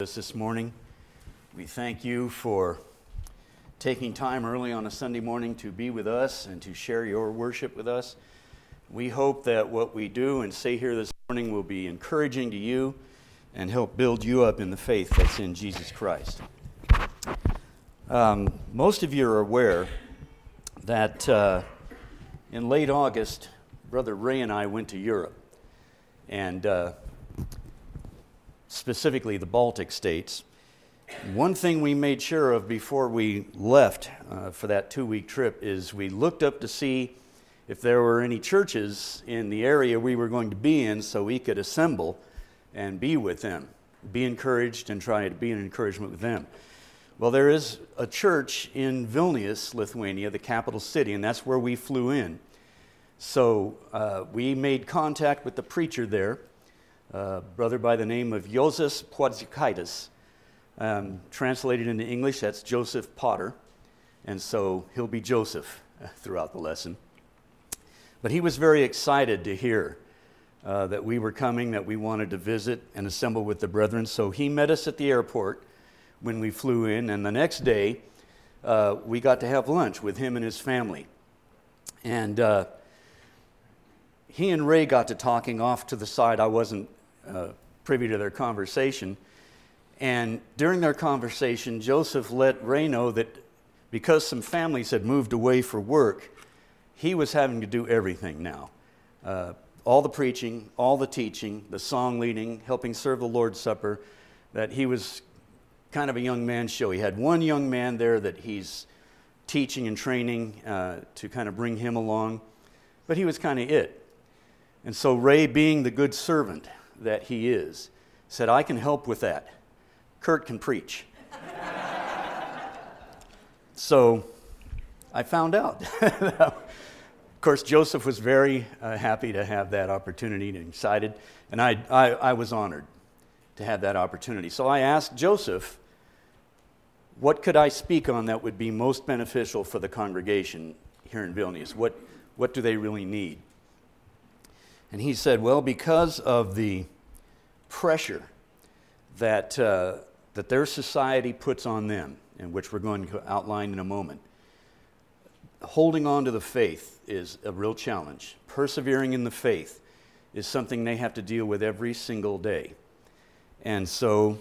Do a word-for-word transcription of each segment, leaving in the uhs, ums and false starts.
us this morning. We thank you for taking time early on a Sunday morning to be with us and to share your worship with us. We hope that what we do and say here this morning will be encouraging to you and help build you up in the faith that's in Jesus Christ. Um, most of you are aware that uh, in late August, Brother Ray and I went to Europe, and uh, specifically the Baltic states. One thing we made sure of before we left uh, for that two-week trip is we looked up to see if there were any churches in the area we were going to be in so we could assemble and be with them, be encouraged and try to be an encouragement with them. Well, there is a church in Vilnius, Lithuania, the capital city, and that's where we flew in. So uh, we made contact with the preacher there, a brother by the name of Josas Puodzikaitis. Um, translated into English, that's Joseph Potter, and so he'll be Joseph throughout the lesson. But he was very excited to hear uh, that we were coming, that we wanted to visit and assemble with the brethren. So he met us at the airport when we flew in, and the next day uh, we got to have lunch with him and his family. And uh, he and Ray got to talking off to the side. I wasn't uh, privy to their conversation. And during their conversation, Joseph let Ray know that because some families had moved away for work, he was having to do everything now. Uh, all the preaching, all the teaching, the song leading, helping serve the Lord's Supper, that he was kind of a young man's show. He had one young man there that he's teaching and training uh, to kind of bring him along, but he was kind of it. And so Ray, being the good servant that he is, said, I can help with that. Kurt can preach. So I found out. Of course, Joseph was very uh, happy to have that opportunity and excited, and I, I, I was honored to have that opportunity. So I asked Joseph, what could I speak on that would be most beneficial for the congregation here in Vilnius? What, what do they really need? And he said, well, because of the pressure that uh, that their society puts on them, and which we're going to outline in a moment, holding on to the faith is a real challenge. Persevering in the faith is something they have to deal with every single day. And so,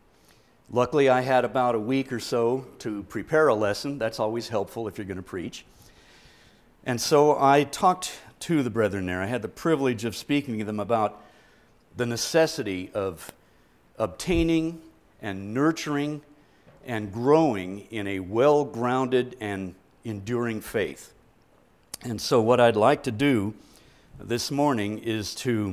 luckily I had about a week or so to prepare a lesson. That's always helpful if you're going to preach. And so I talked to the brethren there. I had the privilege of speaking to them about the necessity of obtaining and nurturing and growing in a well-grounded and enduring faith. And so what I'd like to do this morning is to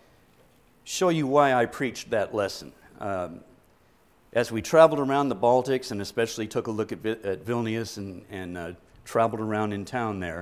show you why I preached that lesson. Um, as we traveled around the Baltics, and especially took a look at, at Vilnius and, and uh, traveled around in town there,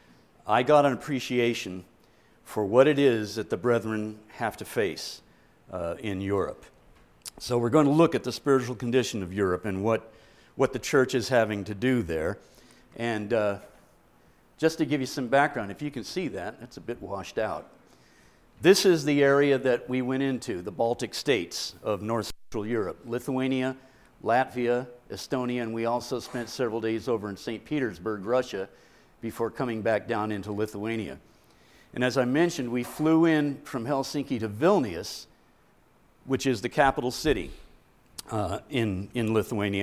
I got an appreciation for what it is that the brethren have to face uh, in Europe. So we're going to look at the spiritual condition of Europe and what, what the church is having to do there. And uh, just to give you some background, if you can see that, that's a bit washed out. This is the area that we went into, the Baltic states of North Central Europe, Lithuania, Latvia, Estonia, and we also spent several days over in Saint Petersburg, Russia, before coming back down into Lithuania. And as I mentioned, we flew in from Helsinki to Vilnius, which is the capital city uh, in, in Lithuania.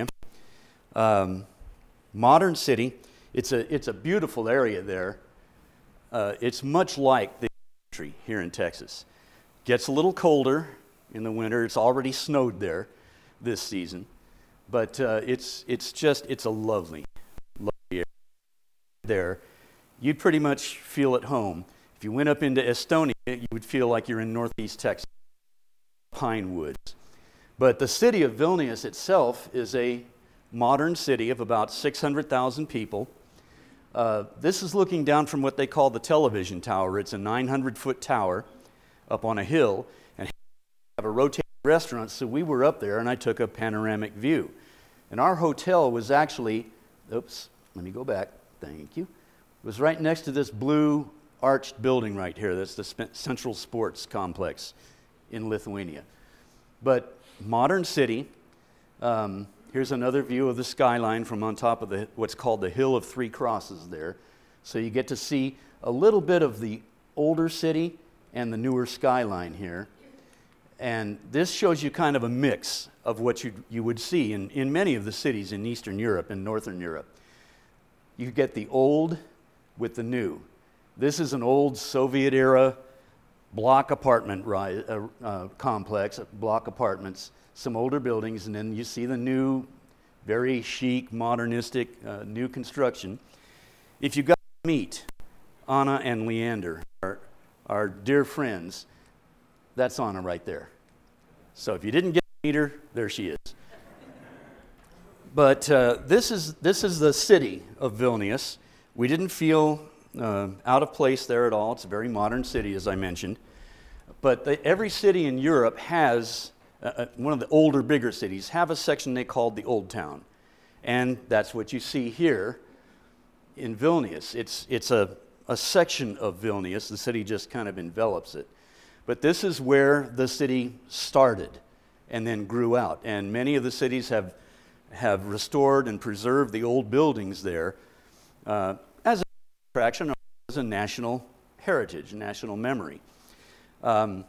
Um, modern city. It's a, it's a beautiful area there. Uh, it's much like the country here in Texas. Gets a little colder in the winter. It's already snowed there this season. But uh, it's, it's just, it's a lovely, lovely area there. You'd pretty much feel at home. If you went up into Estonia, you would feel like you're in northeast Texas. Pine woods. But the city of Vilnius itself is a modern city of about six hundred thousand people. Uh, this is looking down from what they call the television tower. It's a nine hundred foot tower up on a hill, and have a rotating restaurant, so we were up there and I took a panoramic view. And our hotel was actually, oops, let me go back, thank you. It was right next to this blue arched building right here. That's the Central Sports Complex in Lithuania. But modern city. Um, here's another view of the skyline from on top of the what's called the Hill of Three Crosses there. So you get to see a little bit of the older city and the newer skyline here. And this shows you kind of a mix of what you you would see in, in many of the cities in Eastern Europe and Northern Europe. You get the old with the new. This is an old Soviet-era block apartment ri- uh, uh, complex, block apartments, some older buildings, and then you see the new, very chic, modernistic, uh, new construction. If you got to meet Anna and Leander, our, our dear friends, that's Anna right there. So if you didn't get to meet her, there she is. But uh, this is this is the city of Vilnius. We didn't feel uh, out of place there at all. It's a very modern city, as I mentioned. But the, every city in Europe has, uh, one of the older, bigger cities, have a section they called the Old Town. And that's what you see here in Vilnius. It's, it's a, a section of Vilnius. The city just kind of envelops it. But this is where the city started and then grew out. And many of the cities have, have restored and preserved the old buildings there uh, as an attraction or as a national heritage, national memory. Um,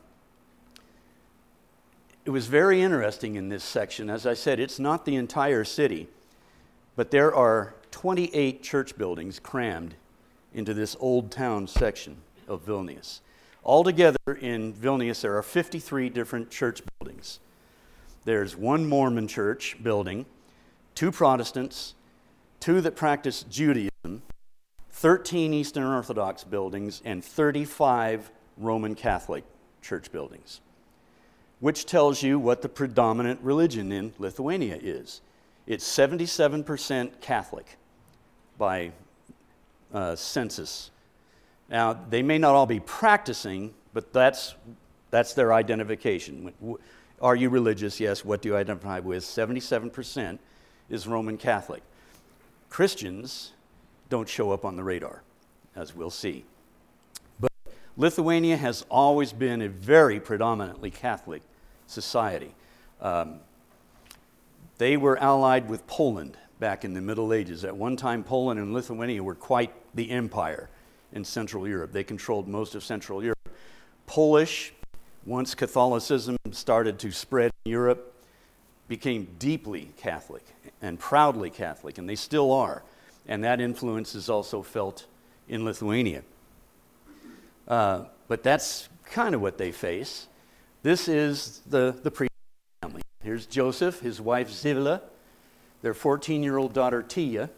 it was very interesting in this section. As I said, it's not the entire city, but there are twenty-eight church buildings crammed into this old town section of Vilnius. Altogether in Vilnius, there are fifty-three different church buildings. There's one Mormon church building, two Protestants, two that practice Judaism, thirteen Eastern Orthodox buildings, and thirty-five Roman Catholic church buildings, which tells you what the predominant religion in Lithuania is. It's seventy-seven percent Catholic by uh, census. Now, they may not all be practicing, but that's that's their identification. Are you religious? Yes. What do you identify with? seventy-seven percent is Roman Catholic. Christians don't show up on the radar, as we'll see. Lithuania has always been a very predominantly Catholic society. Um, they were allied with Poland back in the Middle Ages. At one time, Poland and Lithuania were quite the empire in Central Europe. They controlled most of Central Europe. Polish, once Catholicism started to spread in Europe, became deeply Catholic and proudly Catholic, and they still are. And that influence is also felt in Lithuania. Uh, but that's kind of what they face. This is the, the priest family. Here's Joseph, his wife Zivila, their fourteen-year-old daughter Tia,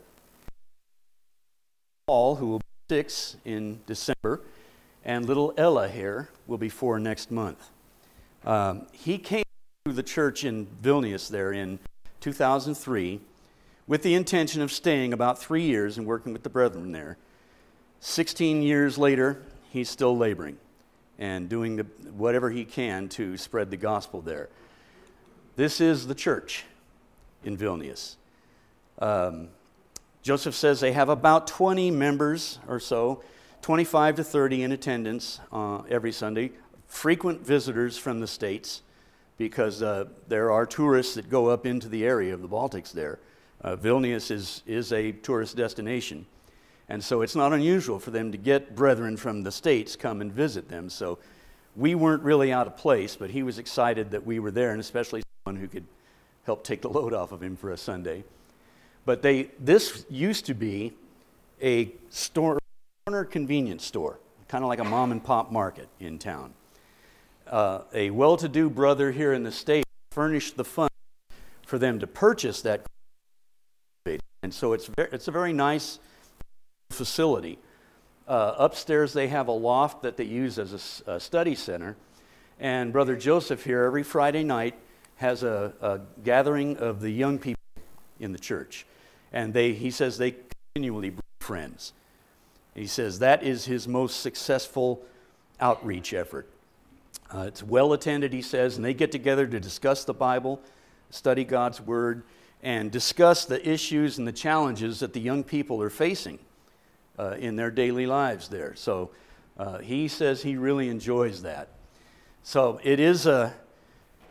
Paul, who will be six in December, and little Ella here will be four next month. Um, he came to the church in Vilnius there in two thousand three with the intention of staying about three years and working with the brethren there. sixteen years later, he's still laboring and doing the, whatever he can to spread the gospel there. This is the church in Vilnius. Um, Joseph says they have about twenty members or so, twenty-five to thirty in attendance uh, every Sunday, frequent visitors from the States, because uh, there are tourists that go up into the area of the Baltics there. Uh, Vilnius is, is a tourist destination. And so it's not unusual for them to get brethren from the States come and visit them. So we weren't really out of place, but he was excited that we were there, and especially someone who could help take the load off of him for a Sunday. But they this used to be a store, corner convenience store, kind of like a mom and pop market in town. Uh, a well-to-do brother here in the States furnished the funds for them to purchase that. And so it's very, it's a very nice facility. Uh, upstairs they have a loft that they use as a, a study center, and Brother Joseph here every Friday night has a, a gathering of the young people in the church, and they he says they continually bring friends. He says that is his most successful outreach effort. Uh, it's well attended, he says, and they get together to discuss the Bible, study God's Word, and discuss the issues and the challenges that the young people are facing Uh, in their daily lives there. So uh, he says he really enjoys that. So it is a,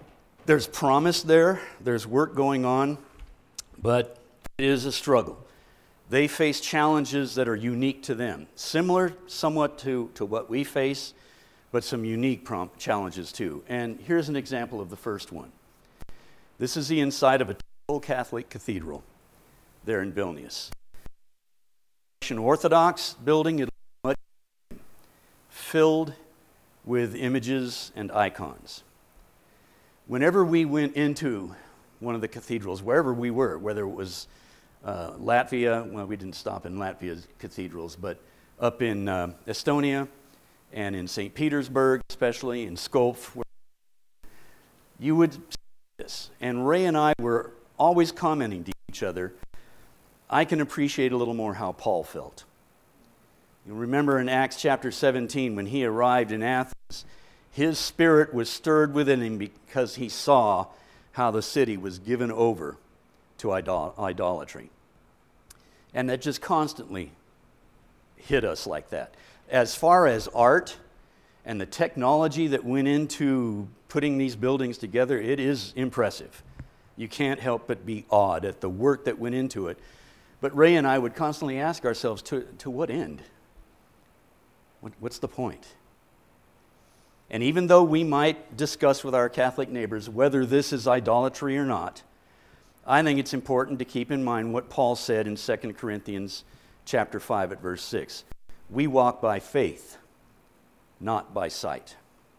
There's promise there, there's work going on, but it is a struggle. They face challenges that are unique to them, similar somewhat to, to what we face, but some unique prom- challenges too. And here's an example of the first one. This is the inside of a typical Catholic cathedral there in Vilnius. An Orthodox building, it much filled with images and icons. Whenever we went into one of the cathedrals, wherever we were, whether it was uh, Latvia, well, we didn't stop in Latvia's cathedrals, but up in uh, Estonia and in Saint Petersburg, especially in Skopje, where you would see this. And Ray and I were always commenting to each other, I can appreciate a little more how Paul felt. You remember in Acts chapter seventeen, when he arrived in Athens, his spirit was stirred within him because he saw how the city was given over to idol- idolatry. And that just constantly hit us like that. As far as art and the technology that went into putting these buildings together, it is impressive. You can't help but be awed at the work that went into it. But Ray and I would constantly ask ourselves, to, to what end? What, what's the point? And even though we might discuss with our Catholic neighbors whether this is idolatry or not, I think it's important to keep in mind what Paul said in Second Corinthians chapter five at verse six. We walk by faith, not by sight.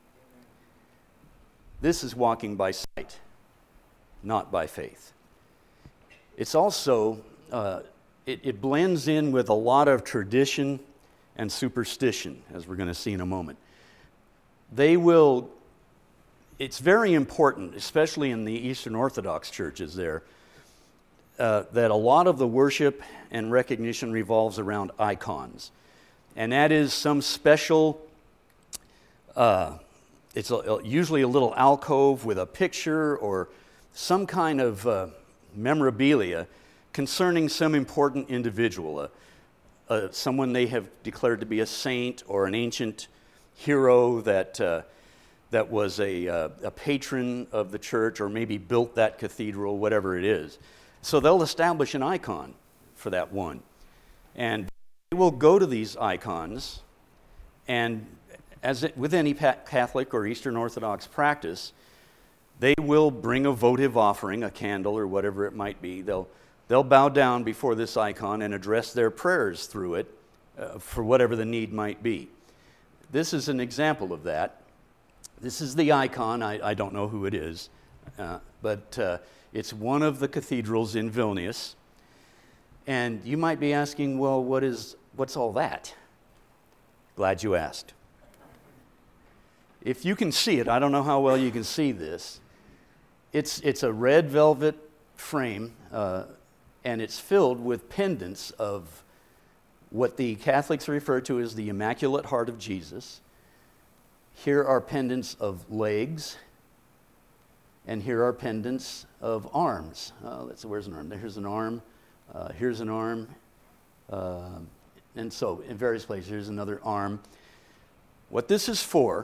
This is walking by sight, not by faith. It's also, uh, it, it blends in with a lot of tradition and superstition, as we're going to see in a moment. They will, it's very important, especially in the Eastern Orthodox churches there, uh, that a lot of the worship and recognition revolves around icons. And that is some special, uh, it's a, usually a little alcove with a picture or some kind of uh, memorabilia concerning some important individual, uh, uh, someone they have declared to be a saint or an ancient hero that uh, that was a, uh, a patron of the church or maybe built that cathedral, whatever it is. So they'll establish an icon for that one. And they will go to these icons, and as it, with any Catholic or Eastern Orthodox practice, they will bring a votive offering, a candle or whatever it might be. They'll, they'll bow down before this icon and address their prayers through it uh, for whatever the need might be. This is an example of that. This is the icon. I, I don't know who it is, uh, but uh, it's one of the cathedrals in Vilnius. And you might be asking, well, what is what's all that? Glad you asked. If you can see it, I don't know how well you can see this. It's it's a red velvet frame, uh, and it's filled with pendants of what the Catholics refer to as the Immaculate Heart of Jesus. Here are pendants of legs, and here are pendants of arms. Uh, let's see, where's an arm? There's an arm. Uh, here's an arm. Uh, and so, in various places, here's another arm. What this is for,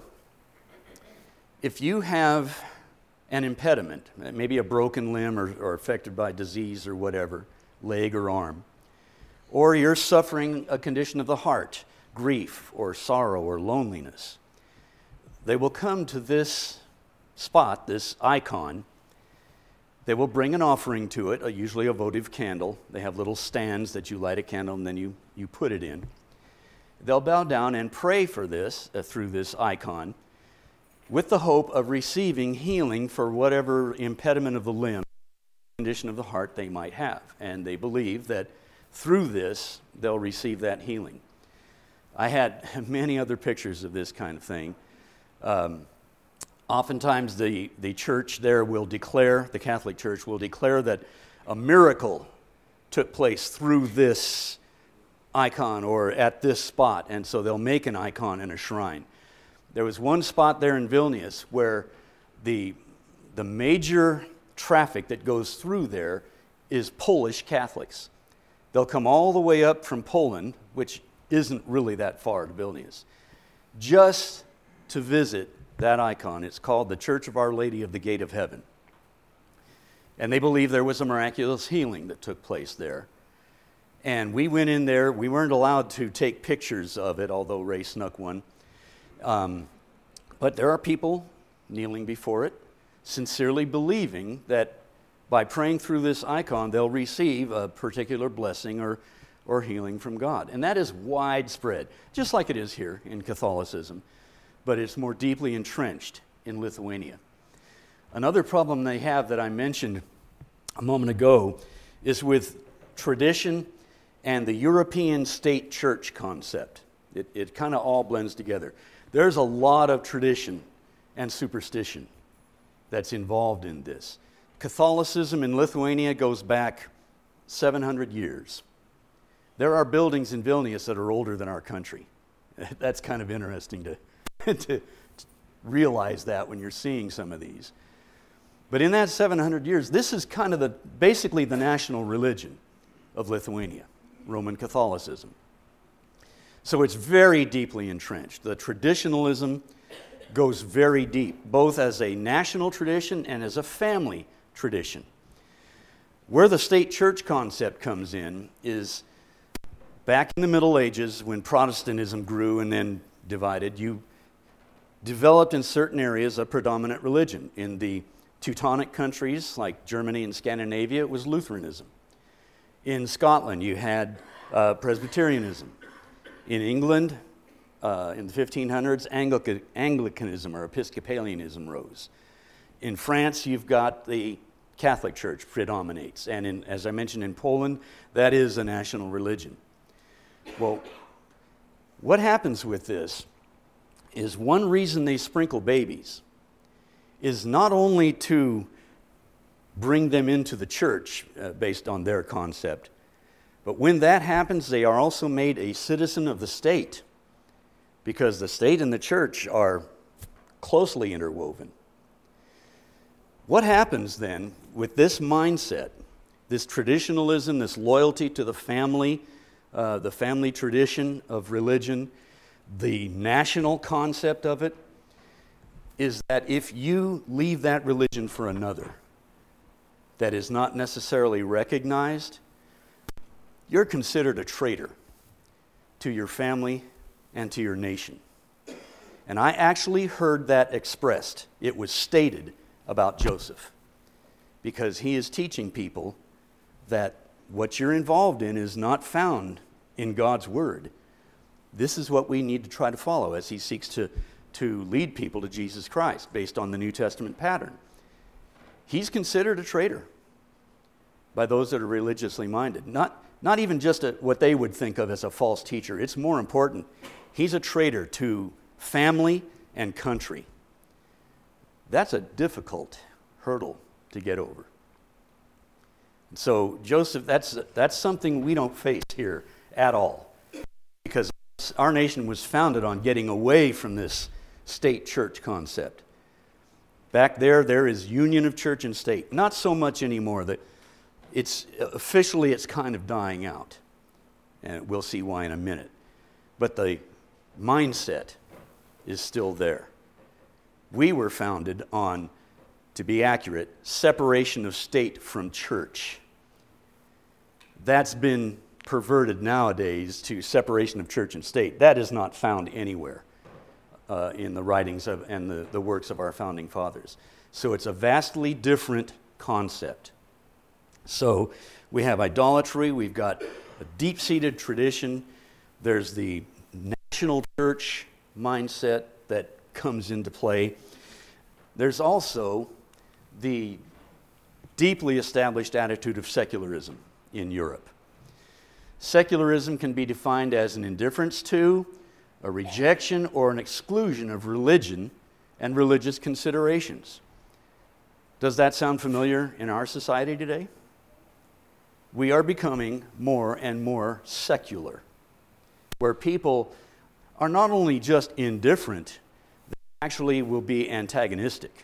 if you have an impediment, maybe a broken limb or, or affected by disease or whatever, leg or arm, or you're suffering a condition of the heart, grief or sorrow or loneliness, they will come to this spot, this icon. They will bring an offering to it, usually a votive candle. They have little stands that you light a candle and then you, you put it in. They'll bow down and pray for this, uh, through this icon, with the hope of receiving healing for whatever impediment of the limb, condition of the heart they might have. And they believe that through this, they'll receive that healing. I had many other pictures of this kind of thing. Um, oftentimes the, the church there will declare, the Catholic Church will declare that a miracle took place through this icon or at this spot, and so they'll make an icon and a shrine. There was one spot there in Vilnius where the, the major traffic that goes through there is Polish Catholics. They'll come all the way up from Poland, which isn't really that far to Vilnius, just to visit that icon. It's called the Church of Our Lady of the Gate of Heaven. And they believe there was a miraculous healing that took place there. And we went in there. We weren't allowed to take pictures of it, although Ray snuck one. Um, but there are people kneeling before it, sincerely believing that by praying through this icon, they'll receive a particular blessing or, or healing from God. And that is widespread, just like it is here in Catholicism, but it's more deeply entrenched in Lithuania. Another problem they have that I mentioned a moment ago is with tradition and the European state church concept. It, it kind of all blends together. There's a lot of tradition and superstition that's involved in this. Catholicism in Lithuania goes back seven hundred years. There are buildings in Vilnius that are older than our country. That's kind of interesting to, to realize that when you're seeing some of these. But in that seven hundred years, this is kind of the basically the national religion of Lithuania, Roman Catholicism. So it's very deeply entrenched. The traditionalism goes very deep, both as a national tradition and as a family tradition. Where the state church concept comes in is back in the Middle Ages when Protestantism grew and then divided, you developed in certain areas a predominant religion. In the Teutonic countries like Germany and Scandinavia, it was Lutheranism. In Scotland, you had uh, Presbyterianism. In England, uh, in the fifteen hundreds, Anglican, Anglicanism or Episcopalianism rose. In France, you've got the Catholic Church predominates. And in, as I mentioned, in Poland, that is a national religion. Well, what happens with this is one reason they sprinkle babies is not only to bring them into the church uh, based on their concept, but when that happens, they are also made a citizen of the state because the state and the church are closely interwoven. What happens then with this mindset, this traditionalism, this loyalty to the family, uh, the family tradition of religion, the national concept of it, is that if you leave that religion for another that is not necessarily recognized, you're considered a traitor to your family and to your nation. And I actually heard that expressed. It was stated about Joseph, because he is teaching people that what you're involved in is not found in God's word. This is what we need to try to follow as he seeks to, to lead people to Jesus Christ based on the New Testament pattern. He's considered a traitor by those that are religiously minded. Not, not even just a, what they would think of as a false teacher. It's more important. He's a traitor to family and country. That's a difficult hurdle to get over. So Joseph, that's, that's something we don't face here at all, because our nation was founded on getting away from this state church concept. Back there, there is union of church and state. Not so much anymore. That it's officially it's kind of dying out, and we'll see why in a minute. But the mindset is still there. We were founded on, to be accurate, separation of state from church. That's been perverted nowadays to separation of church and state. That is not found anywhere uh, in the writings of and the, the works of our founding fathers. So it's a vastly different concept. So we have idolatry, we've got a deep-seated tradition, there's the national church mindset that comes into play. There's also the deeply established attitude of secularism in Europe. Secularism can be defined as an indifference to, a rejection, or an exclusion of religion and religious considerations. Does that sound familiar in our society today? We are becoming more and more secular, where people are not only just indifferent, they actually will be antagonistic.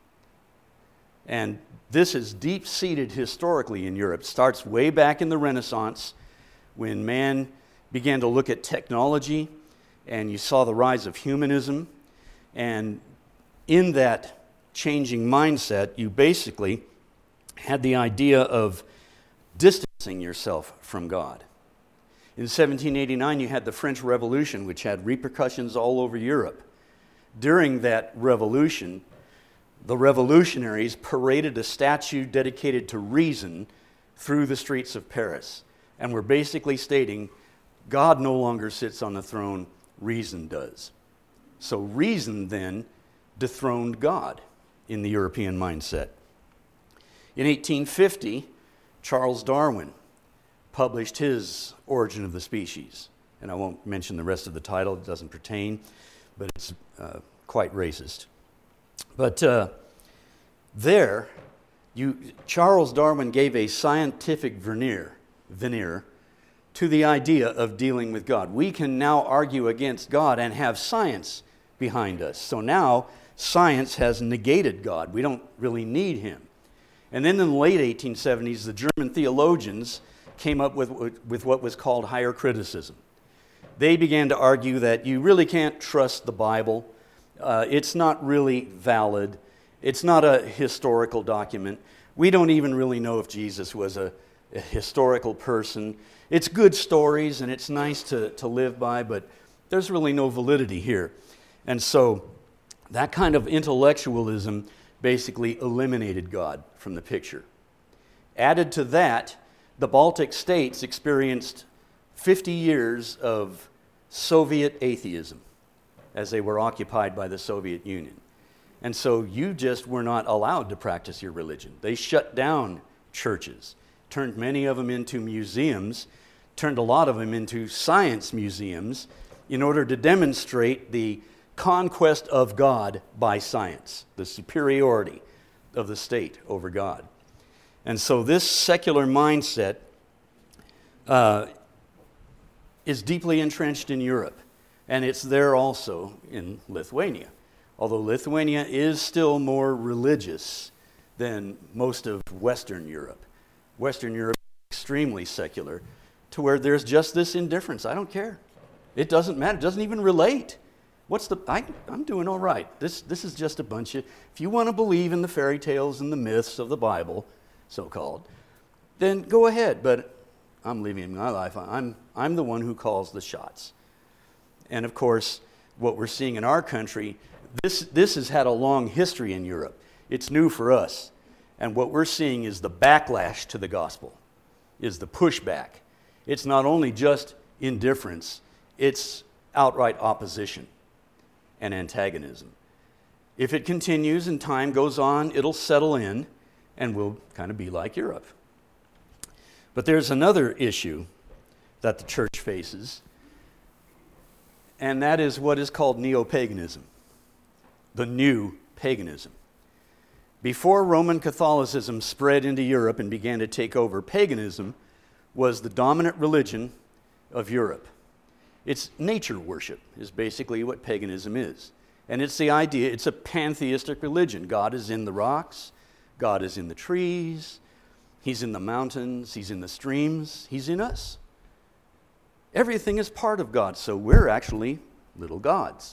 And this is deep-seated historically in Europe. It starts way back in the Renaissance, when man began to look at technology, and you saw the rise of humanism. And in that changing mindset, you basically had the idea of distancing yourself from God. In seventeen eighty-nine, you had the French Revolution, which had repercussions all over Europe. During that revolution, the revolutionaries paraded a statue dedicated to reason through the streets of Paris, and were basically stating, God no longer sits on the throne, reason does. So reason then dethroned God in the European mindset. In eighteen fifty, Charles Darwin published his Origin of the Species. And I won't mention the rest of the title, it doesn't pertain, but it's uh, quite racist. But uh, there, you, Charles Darwin gave a scientific veneer, veneer to the idea of dealing with God. We can now argue against God and have science behind us. So now science has negated God. We don't really need him. And then in the late eighteen seventies, the German theologians came up with, with what was called higher criticism. They began to argue that you really can't trust the Bible. Uh, it's not really valid. It's not a historical document. We don't even really know if Jesus was a, a historical person. It's good stories and it's nice to, to live by, but there's really no validity here. And so that kind of intellectualism basically eliminated God from the picture. Added to that, the Baltic states experienced fifty years of Soviet atheism as they were occupied by the Soviet Union. And so you just were not allowed to practice your religion. They shut down churches, turned many of them into museums, turned a lot of them into science museums in order to demonstrate the conquest of God by science, the superiority of the state over God. And so this secular mindset uh, is deeply entrenched in Europe, and it's there also in Lithuania. Although Lithuania is still more religious than most of Western Europe. Western Europe is extremely secular, to where there's just this indifference. I don't care. It doesn't matter. It doesn't even relate. What's the? I, I'm doing all right. This this is just a bunch of. If you want to believe in the fairy tales and the myths of the Bible, so-called, then go ahead. But I'm living my life. I'm I'm the one who calls the shots. And of course, what we're seeing in our country, this this has had a long history in Europe. It's new for us, and what we're seeing is the backlash to the gospel, is the pushback. It's not only just indifference, it's outright opposition and antagonism. If it continues and time goes on, it'll settle in and we'll kind of be like Europe. But there's another issue that the church faces, and that is what is called neo-paganism, the new paganism. Before Roman Catholicism spread into Europe and began to take over, paganism was the dominant religion of Europe. It's nature worship is basically what paganism is. And it's the idea, it's a pantheistic religion. God is in the rocks, God is in the trees, he's in the mountains, he's in the streams, he's in us. Everything is part of God, so we're actually little gods.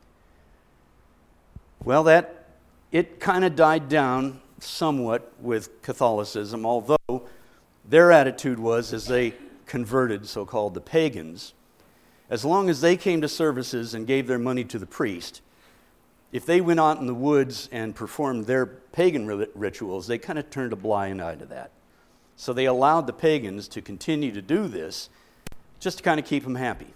Well, that, it kind of died down somewhat with Catholicism, although their attitude was, as they converted so-called the pagans, as long as they came to services and gave their money to the priest, if they went out in the woods and performed their pagan rituals, they kind of turned a blind eye to that. So they allowed the pagans to continue to do this just to kind of keep them happy.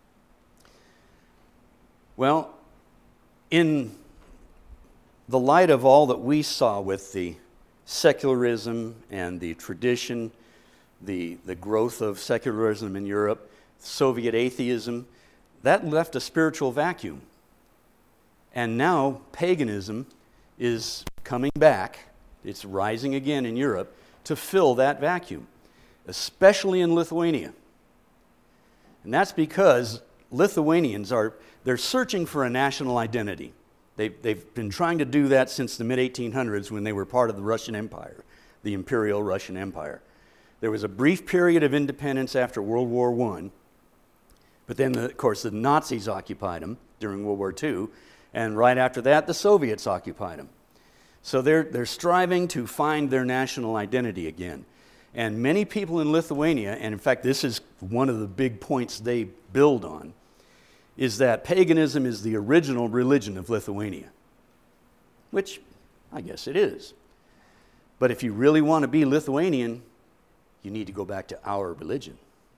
Well, in the light of all that we saw with the secularism and the tradition, the, the growth of secularism in Europe, Soviet atheism, that left a spiritual vacuum. And now paganism is coming back, it's rising again in Europe, to fill that vacuum, especially in Lithuania. And that's because Lithuanians are, they're searching for a national identity. They've, they've been trying to do that since the mid eighteen hundreds when they were part of the Russian Empire, the Imperial Russian Empire. There was a brief period of independence after World War One, but then, the, of course, the Nazis occupied them during World War Two, and right after that, the Soviets occupied them. So they're, they're striving to find their national identity again. And many people in Lithuania, and in fact this is one of the big points they build on, is that paganism is the original religion of Lithuania, which I guess it is. But if you really want to be Lithuanian, you need to go back to our religion.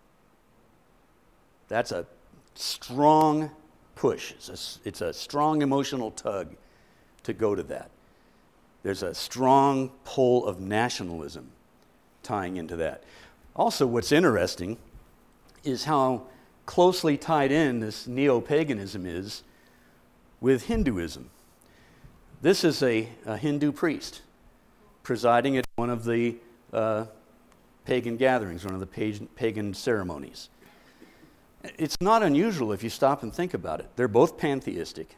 That's a strong push. It's a, it's a strong emotional tug to go to that. There's a strong pull of nationalism tying into that. Also, what's interesting is how closely tied in this neo-paganism is with Hinduism. This is a, a Hindu priest presiding at one of the uh, pagan gatherings, one of the pagan, pagan ceremonies. It's not unusual if you stop and think about it. They're both pantheistic.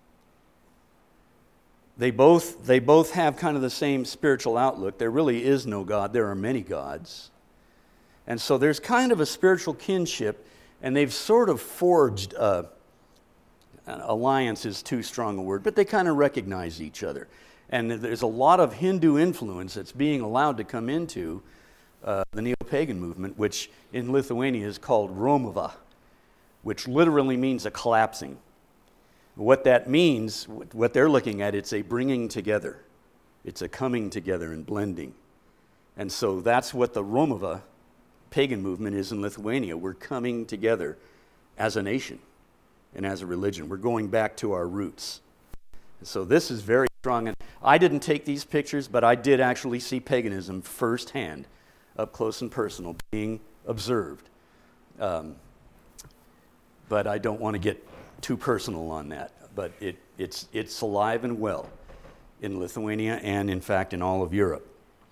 They both, they both have kind of the same spiritual outlook. There really is no God. There are many gods. And so there's kind of a spiritual kinship, and they've sort of forged, uh, alliance is too strong a word, but they kind of recognize each other. And there's a lot of Hindu influence that's being allowed to come into uh, the neo-pagan movement, which in Lithuania is called Romuva, which literally means a collapsing. What that means, what they're looking at, it's a bringing together. It's a coming together and blending. And so that's what the Romuva pagan movement is in Lithuania. We're coming together as a nation and as a religion. We're going back to our roots. And so this is very strong. And I didn't take these pictures, but I did actually see paganism firsthand, up close and personal, being observed. Um, but I don't want to get too personal on that, but it, it's, it's alive and well in Lithuania and, in fact, in all of Europe.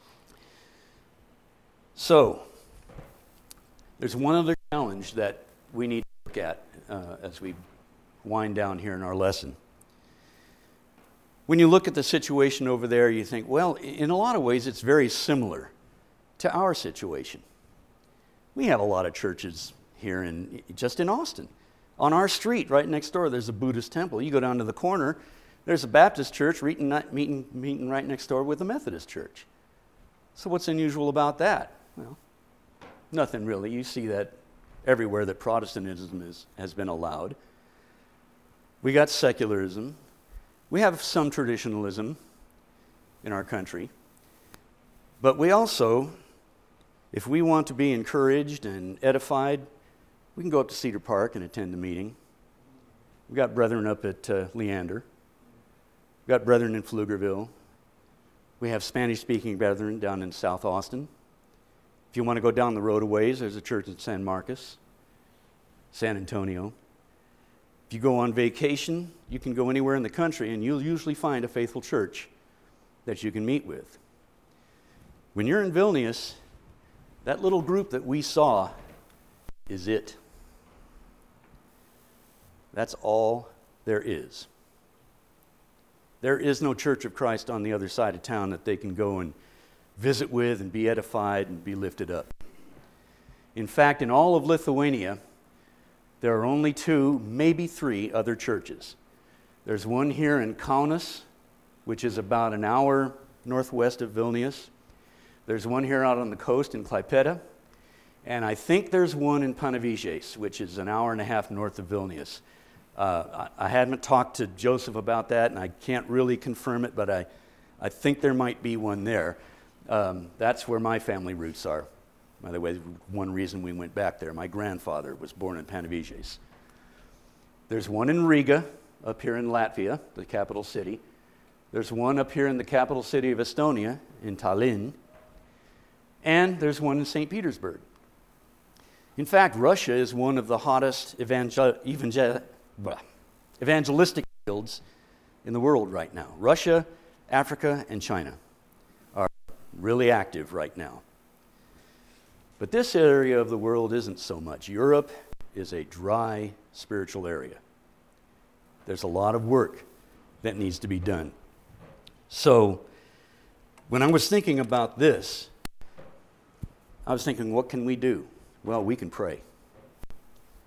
So, there's one other challenge that we need to look at uh, as we wind down here in our lesson. When you look at the situation over there, you think, well, in a lot of ways, it's very similar to our situation. We have a lot of churches here in just in Austin. On our street, right next door, there's a Buddhist temple. You go down to the corner, there's a Baptist church meeting, meeting, meeting right next door with a Methodist church. So what's unusual about that? Well, nothing really. You see that everywhere that Protestantism is, has been allowed. We got secularism. We have some traditionalism in our country. But we also, if we want to be encouraged and edified, we can go up to Cedar Park and attend the meeting. We've got brethren up at uh, Leander. We've got brethren in Pflugerville. We have Spanish-speaking brethren down in South Austin. If you want to go down the road a ways, there's a church in San Marcos, San Antonio. If you go on vacation, you can go anywhere in the country, and you'll usually find a faithful church that you can meet with. When you're in Vilnius, that little group that we saw is it. That's all there is. There is no Church of Christ on the other side of town that they can go and visit with and be edified and be lifted up. In fact, in all of Lithuania, there are only two, maybe three other churches. There's one here in Kaunas, which is about an hour northwest of Vilnius. There's one here out on the coast in Klaipėda. And I think there's one in Panevėžys, which is an hour and a half north of Vilnius. Uh, I, I haven't talked to Joseph about that, and I can't really confirm it, but I, I think there might be one there. Um, that's where my family roots are. By the way, one reason we went back there. My grandfather was born in Panevėžys. There's one in Riga, up here in Latvia, the capital city. There's one up here in the capital city of Estonia, in Tallinn. And there's one in Saint Petersburg. In fact, Russia is one of the hottest evangel- evangel- evangelistic fields in the world right now. Russia, Africa, and China are really active right now. But this area of the world isn't so much. Europe is a dry spiritual area. There's a lot of work that needs to be done. So, when I was thinking about this, I was thinking, what can we do? Well, we can pray.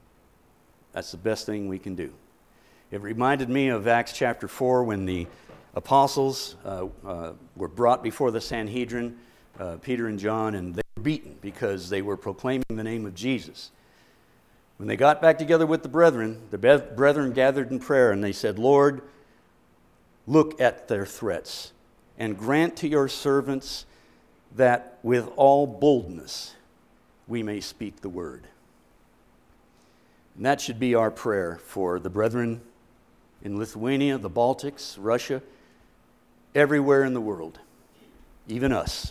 That's the best thing we can do. It reminded me of Acts chapter four when the apostles uh, uh, were brought before the Sanhedrin, uh, Peter and John, and they were beaten because they were proclaiming the name of Jesus. When they got back together with the brethren, the be- brethren gathered in prayer, and they said, Lord, look at their threats, and grant to your servants that with all boldness we may speak the word. And that should be our prayer for the brethren in Lithuania, the Baltics, Russia, everywhere in the world, even us.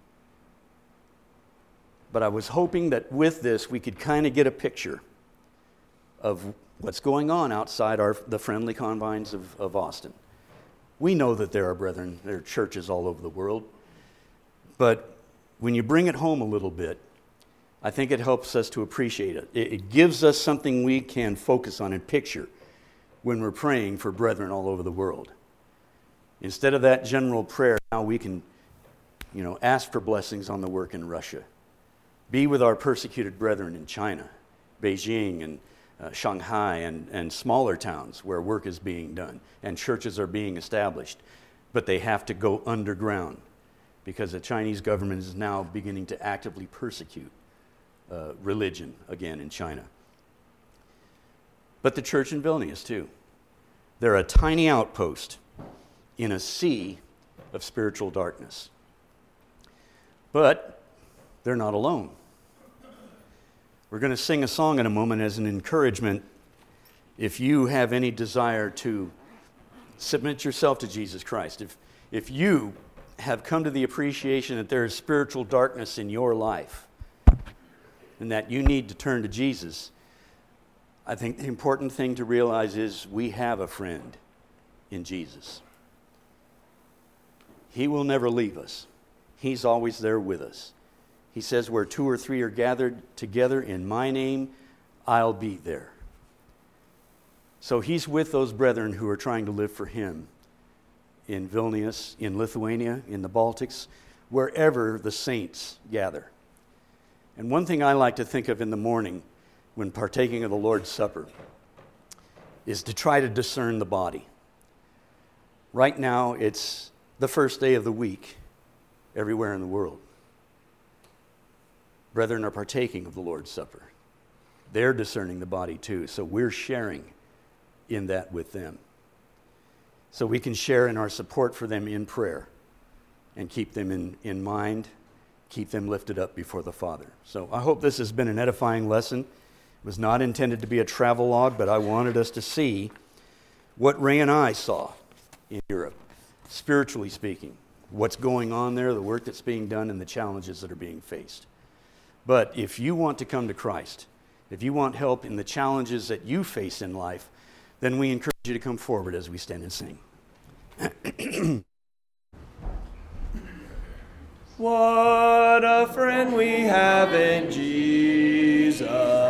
But I was hoping that with this we could kind of get a picture of what's going on outside our, the friendly confines of, of Austin. We know that there are brethren, there are churches all over the world, but when you bring it home a little bit, I think it helps us to appreciate it. It, it gives us something we can focus on and picture when we're praying for brethren all over the world. Instead of that general prayer, now we can, you know, ask for blessings on the work in Russia. Be with our persecuted brethren in China, Beijing, and uh, Shanghai, and, and smaller towns where work is being done and churches are being established. But they have to go underground because the Chinese government is now beginning to actively persecute uh, religion again in China. But the church in Vilnius, too. They're a tiny outpost in a sea of spiritual darkness. But they're not alone. We're going to sing a song in a moment as an encouragement. If you have any desire to submit yourself to Jesus Christ, if, if you have come to the appreciation that there is spiritual darkness in your life and that you need to turn to Jesus, I think the important thing to realize is we have a friend in Jesus. He will never leave us. He's always there with us. He says, where two or three are gathered together in my name, I'll be there. So he's with those brethren who are trying to live for him in Vilnius, in Lithuania, in the Baltics, wherever the saints gather. And one thing I like to think of in the morning when partaking of the Lord's Supper is to try to discern the body. Right now, it's the first day of the week everywhere in the world. Brethren are partaking of the Lord's Supper. They're discerning the body too, so we're sharing in that with them. So we can share in our support for them in prayer and keep them in, in mind, keep them lifted up before the Father. So I hope this has been an edifying lesson. It was not intended to be a travelogue, but I wanted us to see what Ray and I saw in Europe, spiritually speaking, what's going on there, the work that's being done, and the challenges that are being faced. But if you want to come to Christ, if you want help in the challenges that you face in life, then we encourage you to come forward as we stand and sing. What a friend we have in Jesus.